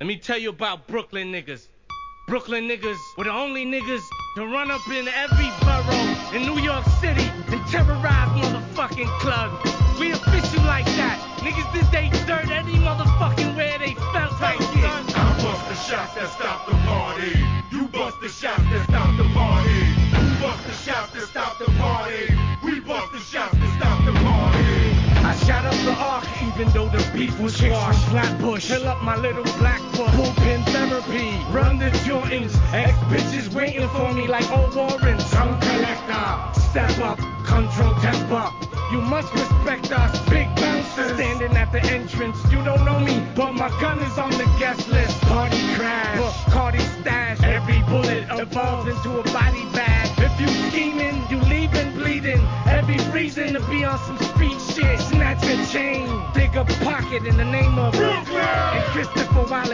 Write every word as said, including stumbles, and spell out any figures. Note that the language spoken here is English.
Let me tell you about Brooklyn niggas. Brooklyn niggas were the only niggas to run up in every borough in New York City and terrorize motherfucking clubs. We official like that. Niggas did they dirt any motherfucking where they felt like it. I bust the shots that stop the party. You bust the shots that stop the party. You bust the shots that stop the party. We bust the shots that stop the party. I shot up the arc even though the beef was squash. Flatbush, fill up my little black book. Bullpen therapy, run the Jordans. Ex-bitches waiting for me like old Warrens. Tongue collector, step up, control temper. You must respect us, big bouncers. Standing at the entrance, you don't know me, but my gun is on the guest list. Party crash, look, Cardi stash. Every bullet evolves into a body bag. If you scheming, you leaving bleeding. Every reason to be on some street shit. Snatch a chain, dig a pocket in the name of Brooklyn. And Christopher Wallace.